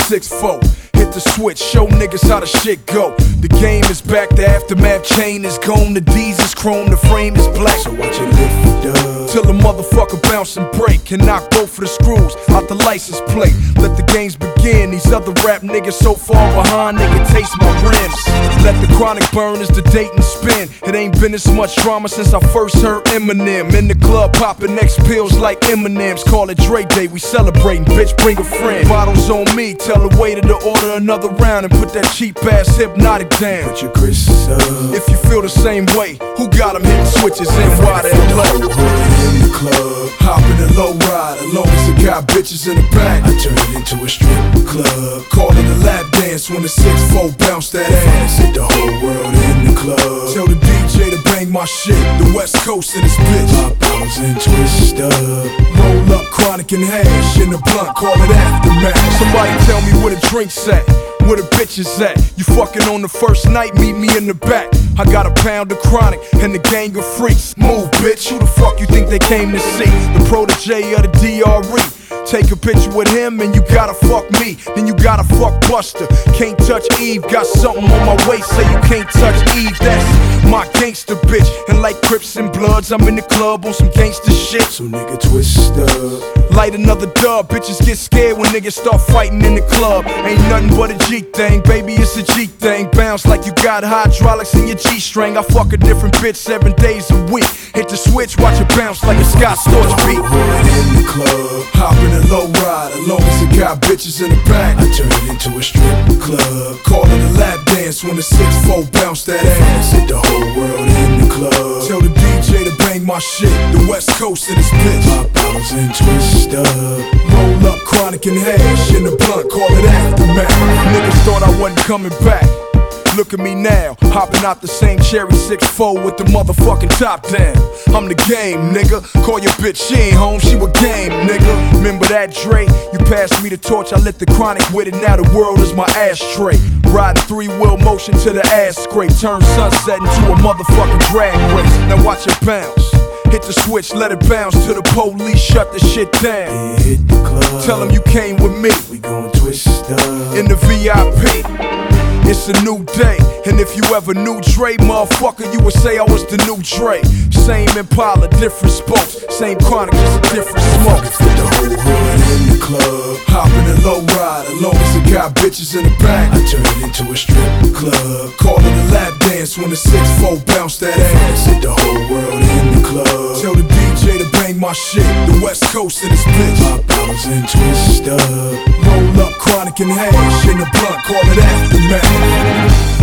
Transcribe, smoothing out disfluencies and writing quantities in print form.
6-4. Hit the switch, show niggas how the shit go. The game is back, the aftermath chain is gone. The D's is chrome, the frame is black. So watch it lift up Till the motherfucker bounce and break and knock both of the screws out the license plate. Let the games begin. These other rap niggas so far behind, they can taste my rims. Let the chronic burn as the date and spin. It ain't been this much drama since I first heard Eminem. In the club popping X pills like M&M's. Call it Dre Day, we celebrating, bitch, bring a friend. Bottles on me, tell the waiter to order another round and put that cheap ass Hypnotic down. Put your Chris up. If you feel the same way, who got them hitting switches in wide and low? In the club, Hop in a low ride, as long as it got bitches in the back. I turn it into a strip club. Call it a lap dance when the 6-4 bounce that ass. Hit the whole world in the club. Tell the DJ to bang my shit, the West Coast in this bitch. Pop bottles and twist up. Roll up chronic and hash in the blunt, call it aftermath. Somebody tell me where the drinks at, where the bitches at. You fucking on the first night, meet me in the back. I got a pound of chronic and the gang of freaks. Move, bitch, who the fuck you think they came to see? The protege of the DRE. Take a picture with him and you gotta fuck me. Then you gotta fuck Buster. Can't touch Eve, got something on my waist, say you can't touch Eve. That's my gangster bitch. And like Crips and Bloods, I'm in the club on some gangster shit. So nigga twist up. Light another dub, bitches get scared when niggas start fighting in the club. Ain't nothing but a G thing, baby, it's a G thing. Bounce like you got hydraulics in your G-string. I fuck a different bitch 7 days a week. Hit the switch, watch it bounce like a Scott Storch beat. In the club, Hop in a low ride, as long as it got bitches in the back. I turn it into a strip club. Call it a lap dance when the 6-4 bounce that ass. Hit the whole world in the club. Tell the DJ to bang my shit, the West Coast in this bitch. Pop bottles and twist up. Roll up chronic and hash in the blunt, call it aftermath. Niggas thought I wasn't coming back. Look at me now, hopping out the same cherry 6-4 with the motherfucking top down. I'm the game, nigga. Call your bitch, she ain't home, she was game, nigga. Remember that, Dre? You passed me the torch, I lit the chronic with it. Now the world is my ashtray. Riding 3-wheel motion to the ass scrape. Turn sunset into a motherfucking drag race. Now watch it bounce. Hit the switch, let it bounce till the police shut the shit down. Yeah, hit the club. Tell them you came with me. We gon' twist up. In the VIP. It's a new day, and if you ever knew Dre, motherfucker, you would say I was the new Dre. Same Impala, different spokes. Same chronic, just a different smoke. Fit the whole hood in the club. Hop in a low ride, as long as it got bitches in the back. I turn it into a strip club. Call it a lap dance when the 6-4 bounce that ass. Hit the whole world in the club. Tell the DJ to bang my shit, the West Coast in this bitch. Pop bottles and twist up. Roll up chronic and hash in the blunt, call it aftermath.